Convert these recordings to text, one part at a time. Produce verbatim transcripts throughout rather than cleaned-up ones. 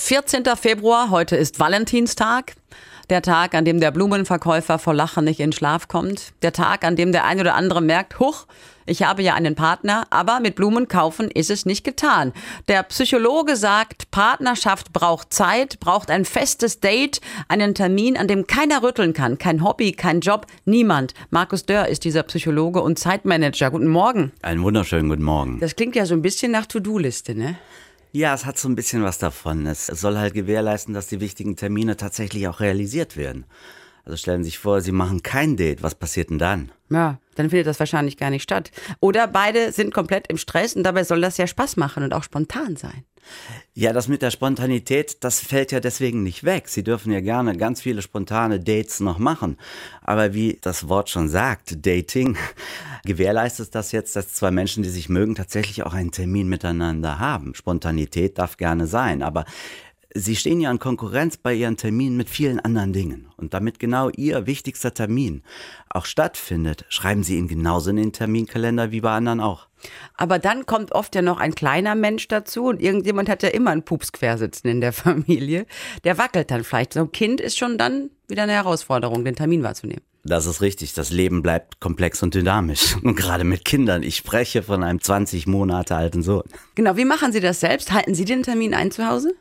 vierzehnter Februar, heute ist Valentinstag. Der Tag, an dem der Blumenverkäufer vor Lachen nicht in Schlaf kommt. Der Tag, an dem der ein oder andere merkt, huch, ich habe ja einen Partner, aber mit Blumen kaufen ist es nicht getan. Der Psychologe sagt, Partnerschaft braucht Zeit, braucht ein festes Date, einen Termin, an dem keiner rütteln kann. Kein Hobby, kein Job, niemand. Markus Dörr ist dieser Psychologe und Zeitmanager. Guten Morgen. Einen wunderschönen guten Morgen. Das klingt ja so ein bisschen nach To-Do-Liste, ne? Ja, es hat so ein bisschen was davon. Es soll halt gewährleisten, dass die wichtigen Termine tatsächlich auch realisiert werden. Also stellen Sie sich vor, Sie machen kein Date. Was passiert denn dann? Ja, dann findet das wahrscheinlich gar nicht statt. Oder beide sind komplett im Stress und dabei soll das ja Spaß machen und auch spontan sein. Ja, das mit der Spontanität, das fällt ja deswegen nicht weg. Sie dürfen ja gerne ganz viele spontane Dates noch machen. Aber wie das Wort schon sagt, Dating, gewährleistet das jetzt, dass zwei Menschen, die sich mögen, tatsächlich auch einen Termin miteinander haben. Spontanität darf gerne sein, aber Sie stehen ja in Konkurrenz bei Ihren Terminen mit vielen anderen Dingen. Und damit genau Ihr wichtigster Termin auch stattfindet, schreiben Sie ihn genauso in den Terminkalender wie bei anderen auch. Aber dann kommt oft ja noch ein kleiner Mensch dazu und irgendjemand hat ja immer einen Pups quersitzen in der Familie. Der wackelt dann vielleicht. So ein Kind ist schon dann wieder eine Herausforderung, den Termin wahrzunehmen. Das ist richtig. Das Leben bleibt komplex und dynamisch. Und gerade mit Kindern. Ich spreche von einem zwanzig Monate alten Sohn. Genau, wie machen Sie das selbst? Halten Sie den Termin ein zu Hause?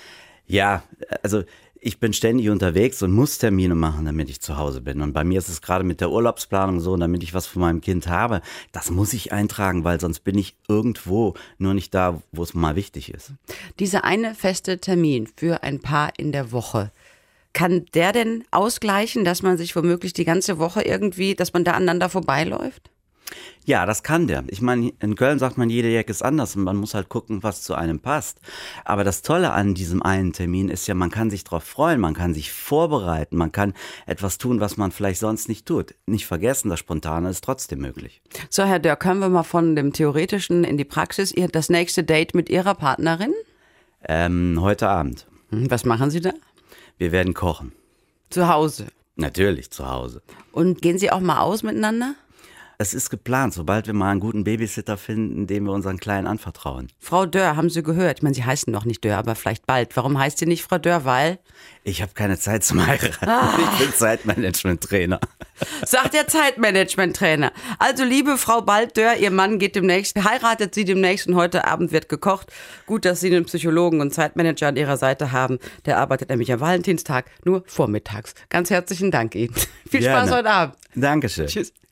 Ja, also ich bin ständig unterwegs und muss Termine machen, damit ich zu Hause bin. Und bei mir ist es gerade mit der Urlaubsplanung so, damit ich was von meinem Kind habe, das muss ich eintragen, weil sonst bin ich irgendwo, nur nicht da, wo es mal wichtig ist. Dieser eine feste Termin für ein Paar in der Woche, kann der denn ausgleichen, dass man sich womöglich die ganze Woche irgendwie, dass man da aneinander vorbeiläuft? Ja, das kann der. Ich meine, in Köln sagt man, jede Jacke ist anders und man muss halt gucken, was zu einem passt. Aber das Tolle an diesem einen Termin ist ja, man kann sich drauf freuen, man kann sich vorbereiten, man kann etwas tun, was man vielleicht sonst nicht tut. Nicht vergessen, das Spontane ist trotzdem möglich. So, Herr Dörr, können wir mal von dem Theoretischen in die Praxis, Ihr das nächste Date mit Ihrer Partnerin? Ähm, heute Abend. Was machen Sie da? Wir werden kochen. Zu Hause? Natürlich zu Hause. Und gehen Sie auch mal aus miteinander? Es ist geplant, sobald wir mal einen guten Babysitter finden, dem wir unseren Kleinen anvertrauen. Frau Dörr, haben Sie gehört? Ich meine, Sie heißen noch nicht Dörr, aber vielleicht bald. Warum heißt sie nicht Frau Dörr? Weil? Ich habe keine Zeit zum Heiraten. Ah. Ich bin Zeitmanagement-Trainer. Sagt der Zeitmanagement-Trainer. Also, liebe Frau Bald-Dörr, Ihr Mann geht demnächst, heiratet Sie demnächst und heute Abend wird gekocht. Gut, dass Sie einen Psychologen und Zeitmanager an Ihrer Seite haben. Der arbeitet nämlich am Valentinstag nur vormittags. Ganz herzlichen Dank Ihnen. Viel Spaß Gerne. heute Abend. Dankeschön. Tschüss.